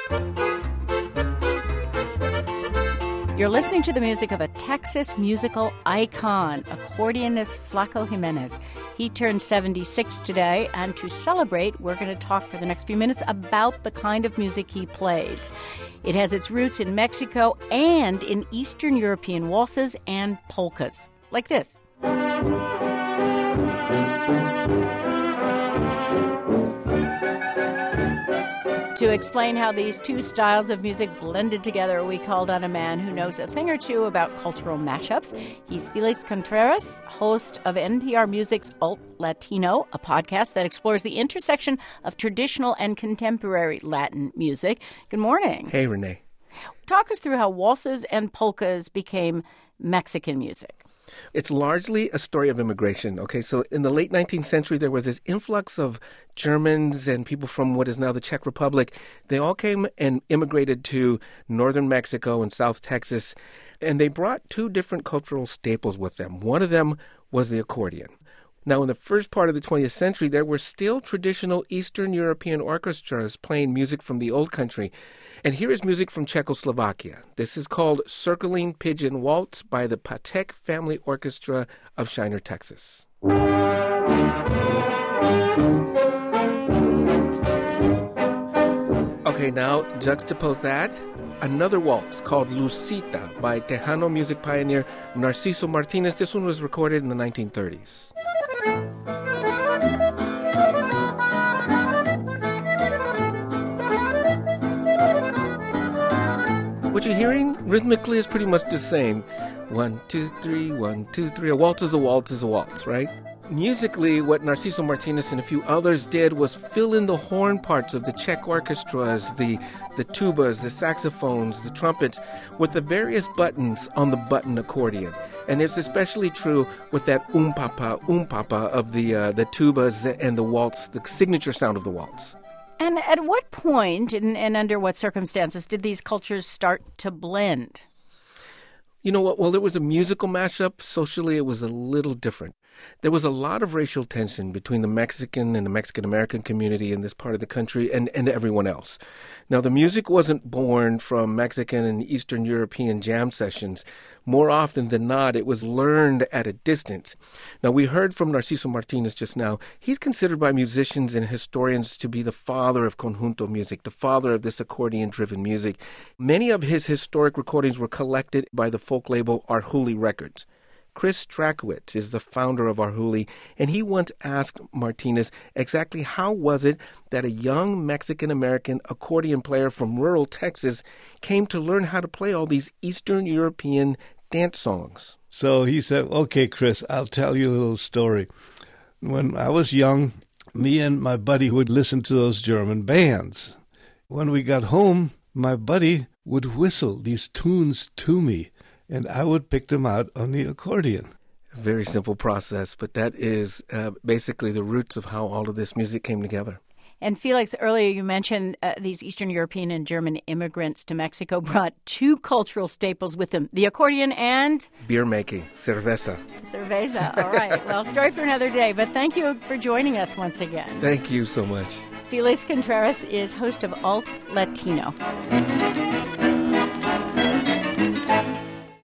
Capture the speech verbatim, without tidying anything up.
You're listening to the music of a Texas musical icon, accordionist Flaco Jimenez. He turned seventy-six today, and to celebrate, we're going to talk for the next few minutes about the kind of music he plays. It has its roots in Mexico and in Eastern European waltzes and polkas, like this. To explain how these two styles of music blended together, we called on a man who knows a thing or two about cultural mashups. He's Felix Contreras, host of N P R Music's Alt Latino, a podcast that explores the intersection of traditional and contemporary Latin music. Good morning. Hey, Renee. Talk us through how waltzes and polkas became Mexican music. It's largely a story of immigration, okay? So in the late nineteenth century, there was this influx of Germans and people from what is now the Czech Republic. They all came and immigrated to northern Mexico and South Texas, and they brought two different cultural staples with them. One of them was the accordion. Now, in the first part of the twentieth century, there were still traditional Eastern European orchestras playing music from the old country. And here is music from Czechoslovakia. This is called Circling Pigeon Waltz by the Patek Family Orchestra of Shiner, Texas. Okay, now juxtapose that. Another waltz called Lucita by Tejano music pioneer Narciso Martinez. This one was recorded in the nineteen thirties. What you're hearing rhythmically is pretty much the same. One, two, three, one, two, three. A waltz is a waltz is a waltz, right? Musically, what Narciso Martinez and a few others did was fill in the horn parts of the Czech orchestras, the, the tubas, the saxophones, the trumpets, with the various buttons on the button accordion. And it's especially true with that um-papa, um-papa of the, uh, the tubas and the waltz, the signature sound of the waltz. And at what point and, and under what circumstances did these cultures start to blend? You know what? Well, there was a musical mashup. Socially, it was a little different. There was a lot of racial tension between the Mexican and the Mexican-American community in this part of the country and, and everyone else. Now, the music wasn't born from Mexican and Eastern European jam sessions. More often than not, it was learned at a distance. Now, we heard from Narciso Martinez just now. He's considered by musicians and historians to be the father of conjunto music, the father of this accordion-driven music. Many of his historic recordings were collected by the folk label Arhoolie Records. Chris Strakowitz is the founder of Arhoolie, and he once asked Martinez exactly how was it that a young Mexican-American accordion player from rural Texas came to learn how to play all these Eastern European dance songs. So he said, okay, Chris, I'll tell you a little story. When I was young, me and my buddy would listen to those German bands. When we got home, my buddy would whistle these tunes to me, and I would pick them out on the accordion. A very simple process, but that is uh, basically the roots of how all of this music came together. And Felix, earlier you mentioned uh, these Eastern European and German immigrants to Mexico brought two cultural staples with them, the accordion and... beer making, cerveza. Cerveza, all right. Well, story for another day, but thank you for joining us once again. Thank you so much. Felix Contreras is host of Alt Latino.